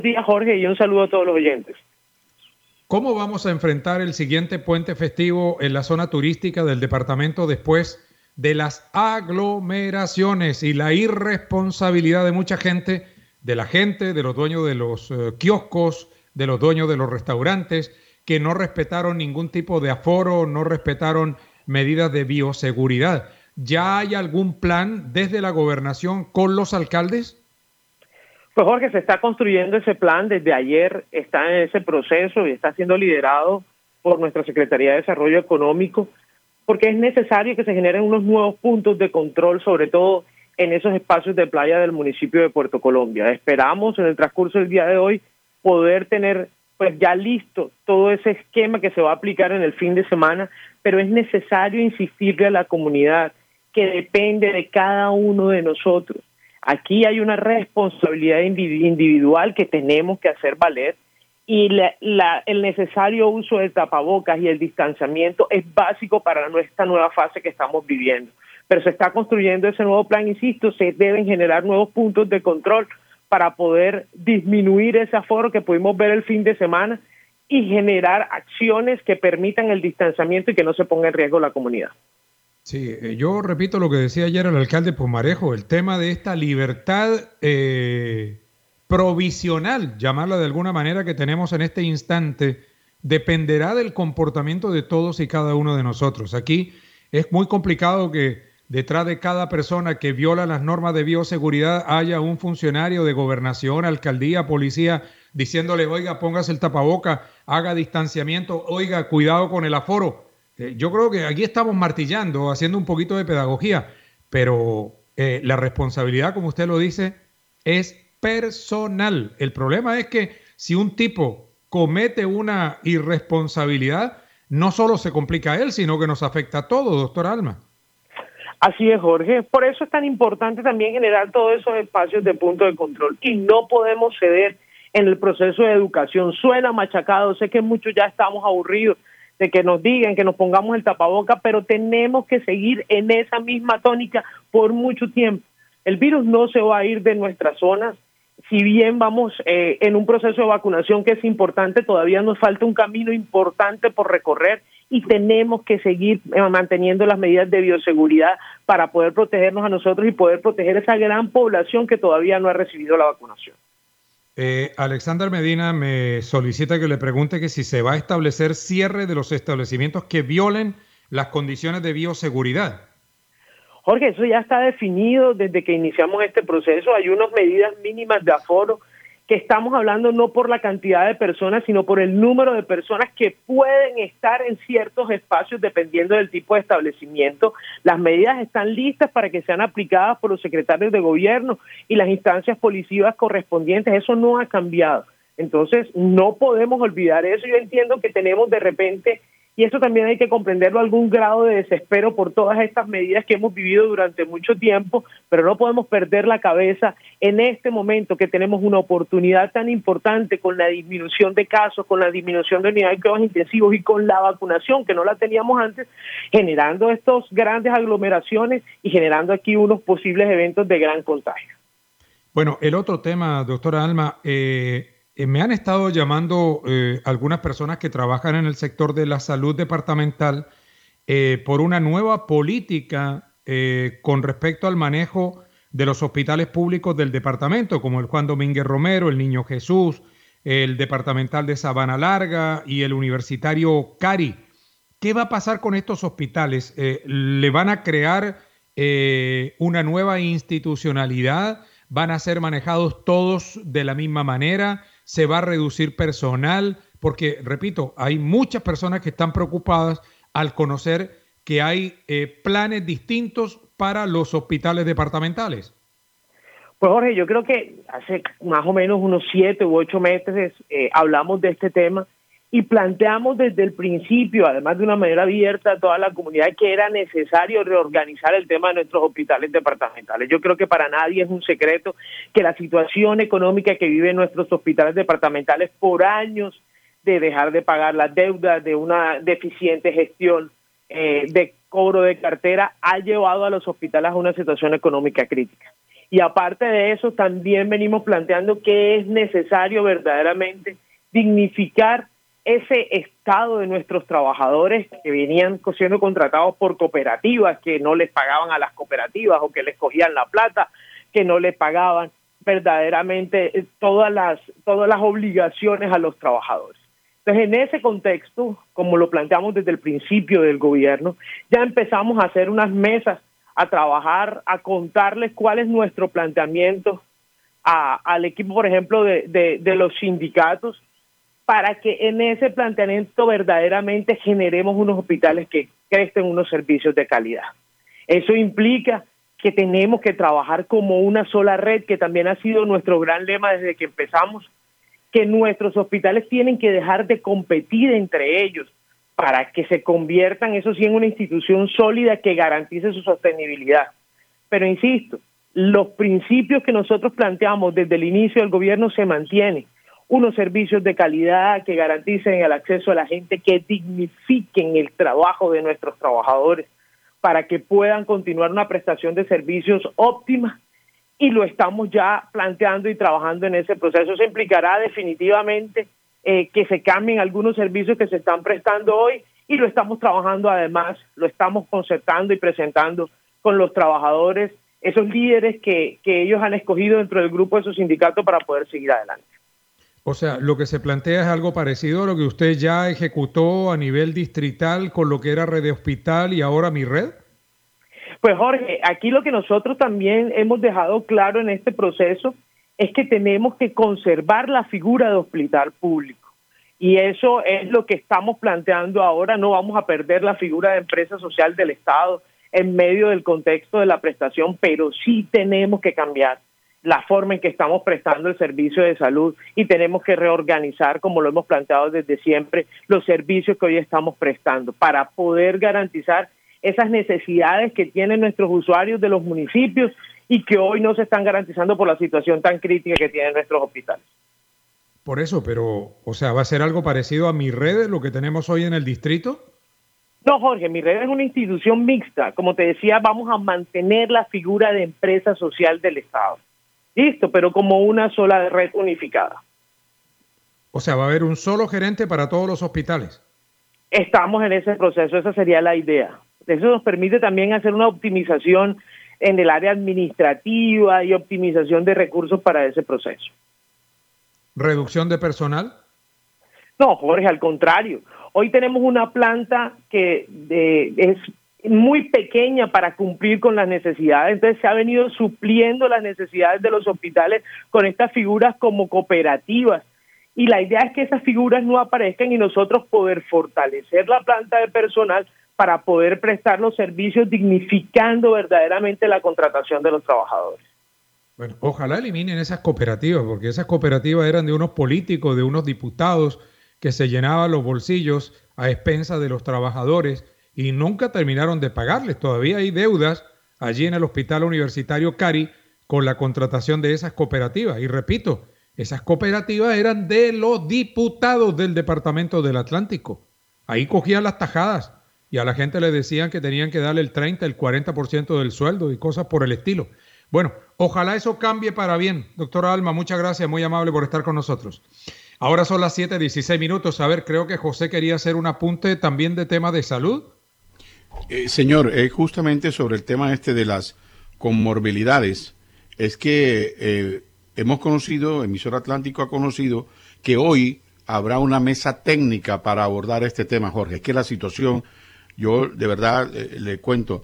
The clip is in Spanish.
Días, Jorge, y un saludo a todos los oyentes. ¿Cómo vamos a enfrentar el siguiente puente festivo en la zona turística del departamento después de las aglomeraciones y la irresponsabilidad de mucha gente, de la gente, de los dueños de los kioscos, de los dueños de los restaurantes, que no respetaron ningún tipo de aforo, no respetaron medidas de bioseguridad? ¿Ya hay algún plan desde la gobernación con los alcaldes? Pues Jorge, se está construyendo ese plan desde ayer, está en ese proceso y está siendo liderado por nuestra Secretaría de Desarrollo Económico, porque es necesario que se generen unos nuevos puntos de control, sobre todo en esos espacios de playa del municipio de Puerto Colombia. Esperamos en el transcurso del día de hoy poder tener pues ya listo todo ese esquema que se va a aplicar en el fin de semana, pero es necesario insistirle a la comunidad que depende de cada uno de nosotros. Aquí hay una responsabilidad individual que tenemos que hacer valer y el necesario uso del tapabocas y el distanciamiento es básico para esta nueva fase que estamos viviendo. Pero se está construyendo ese nuevo plan, insisto, se deben generar nuevos puntos de control para poder disminuir ese aforo que pudimos ver el fin de semana y generar acciones que permitan el distanciamiento y que no se ponga en riesgo la comunidad. Sí, yo repito lo que decía ayer el alcalde Pumarejo, el tema de esta libertad provisional, llamarla de alguna manera, que tenemos en este instante, dependerá del comportamiento de todos y cada uno de nosotros. Aquí es muy complicado que detrás de cada persona que viola las normas de bioseguridad haya un funcionario de gobernación, alcaldía, policía, diciéndole, oiga, póngase el tapaboca, haga distanciamiento, oiga, cuidado con el aforo. Yo creo que aquí estamos martillando, haciendo un poquito de pedagogía, pero la responsabilidad, como usted lo dice, es personal. El problema es que si un tipo comete una irresponsabilidad, no solo se complica a él, sino que nos afecta a todos, doctor Alma. Así es, Jorge. Por eso es tan importante también generar todos esos espacios de punto de control y no podemos ceder en el proceso de educación. Suena machacado, sé que muchos ya estamos aburridos de que nos digan que nos pongamos el tapaboca, pero tenemos que seguir en esa misma tónica por mucho tiempo. El virus no se va a ir de nuestras zonas, si bien vamos en un proceso de vacunación que es importante, todavía nos falta un camino importante por recorrer y tenemos que seguir manteniendo las medidas de bioseguridad para poder protegernos a nosotros y poder proteger esa gran población que todavía no ha recibido la vacunación. Alexander Medina me solicita que le pregunte que si se va a establecer cierre de los establecimientos que violen las condiciones de bioseguridad. Jorge, eso ya está definido desde que iniciamos este proceso. Hay unas medidas mínimas de aforo que estamos hablando no por la cantidad de personas, sino por el número de personas que pueden estar en ciertos espacios dependiendo del tipo de establecimiento. Las medidas están listas para que sean aplicadas por los secretarios de gobierno y las instancias policivas correspondientes. Eso no ha cambiado. Entonces, no podemos olvidar eso. Yo entiendo que tenemos de repente, y eso también hay que comprenderlo, algún grado de desespero por todas estas medidas que hemos vivido durante mucho tiempo, pero no podemos perder la cabeza en este momento que tenemos una oportunidad tan importante con la disminución de casos, con la disminución de unidades de cuidados intensivos y con la vacunación, que no la teníamos antes, generando estos grandes aglomeraciones y generando aquí unos posibles eventos de gran contagio. Bueno, el otro tema, doctora Alma, me han estado llamando algunas personas que trabajan en el sector de la salud departamental por una nueva política con respecto al manejo de los hospitales públicos del departamento, como el Juan Domínguez Romero, el Niño Jesús, el departamental de Sabana Larga y el universitario Cari. ¿Qué va a pasar con estos hospitales? ¿Le van a crear una nueva institucionalidad? ¿Van a ser manejados todos de la misma manera? ¿Se va a reducir personal? Porque, repito, hay muchas personas que están preocupadas al conocer que hay planes distintos para los hospitales departamentales. Pues Jorge, yo creo que hace más o menos unos 7 u 8 meses hablamos de este tema y planteamos desde el principio, además de una manera abierta a toda la comunidad, que era necesario reorganizar el tema de nuestros hospitales departamentales. Yo creo que para nadie es un secreto que la situación económica que viven nuestros hospitales departamentales por años de dejar de pagar las deudas, de una deficiente gestión de cobro de cartera, ha llevado a los hospitales a una situación económica crítica. Y aparte de eso, también venimos planteando que es necesario verdaderamente dignificar ese estado de nuestros trabajadores que venían siendo contratados por cooperativas, que no les pagaban a las cooperativas o que les cogían la plata, que no les pagaban verdaderamente todas las obligaciones a los trabajadores. Entonces, en ese contexto, como lo planteamos desde el principio del gobierno, ya empezamos a hacer unas mesas, a trabajar, a contarles cuál es nuestro planteamiento al equipo, por ejemplo, de los sindicatos, para que en ese planteamiento verdaderamente generemos unos hospitales que presten unos servicios de calidad. Eso implica que tenemos que trabajar como una sola red, que también ha sido nuestro gran lema desde que empezamos, que nuestros hospitales tienen que dejar de competir entre ellos para que se conviertan, eso sí, en una institución sólida que garantice su sostenibilidad. Pero insisto, los principios que nosotros planteamos desde el inicio del gobierno se mantienen. Unos servicios de calidad que garanticen el acceso a la gente, que dignifiquen el trabajo de nuestros trabajadores para que puedan continuar una prestación de servicios óptima, y lo estamos ya planteando y trabajando en ese proceso. Eso implicará definitivamente que se cambien algunos servicios que se están prestando hoy, y lo estamos trabajando además, lo estamos concertando y presentando con los trabajadores, esos líderes que ellos han escogido dentro del grupo de esos sindicatos para poder seguir adelante. O sea, lo que se plantea es algo parecido a lo que usted ya ejecutó a nivel distrital con lo que era Red de Hospital y ahora Mi Red. Pues Jorge, aquí lo que nosotros también hemos dejado claro en este proceso es que tenemos que conservar la figura de hospital público. Y eso es lo que estamos planteando ahora. No vamos a perder la figura de empresa social del Estado en medio del contexto de la prestación, pero sí tenemos que cambiar la forma en que estamos prestando el servicio de salud, y tenemos que reorganizar, como lo hemos planteado desde siempre, los servicios que hoy estamos prestando para poder garantizar esas necesidades que tienen nuestros usuarios de los municipios y que hoy no se están garantizando por la situación tan crítica que tienen nuestros hospitales. Por eso, pero, o sea, ¿va a ser algo parecido a Mi Red, lo que tenemos hoy en el distrito? No, Jorge, Mi Red es una institución mixta. Como te decía, vamos a mantener la figura de empresa social del Estado. Listo, pero como una sola red unificada. O sea, ¿va a haber un solo gerente para todos los hospitales? Estamos en ese proceso, esa sería la idea. Eso nos permite también hacer una optimización en el área administrativa y optimización de recursos para ese proceso. ¿Reducción de personal? No, Jorge, al contrario. Hoy tenemos una planta que es muy pequeña para cumplir con las necesidades, entonces se ha venido supliendo las necesidades de los hospitales con estas figuras como cooperativas, y la idea es que esas figuras no aparezcan y nosotros poder fortalecer la planta de personal para poder prestar los servicios dignificando verdaderamente la contratación de los trabajadores. Bueno, ojalá eliminen esas cooperativas, porque esas cooperativas eran de unos políticos, de unos diputados que se llenaban los bolsillos a expensas de los trabajadores y nunca terminaron de pagarles. Todavía hay deudas allí en el Hospital Universitario Cari con la contratación de esas cooperativas. Y repito, esas cooperativas eran de los diputados del Departamento del Atlántico. Ahí cogían las tajadas y a la gente le decían que tenían que darle el 30, el 40% del sueldo y cosas por el estilo. Bueno, ojalá eso cambie para bien. Doctora Alma, muchas gracias, muy amable por estar con nosotros. Ahora son las 7:16. A ver, creo que José quería hacer un apunte también de tema de salud. Señor, justamente sobre el tema de las comorbilidades, es que hemos conocido, Emisora Atlántico ha conocido que hoy habrá una mesa técnica para abordar este tema, Jorge. Es que la situación, yo de verdad le cuento,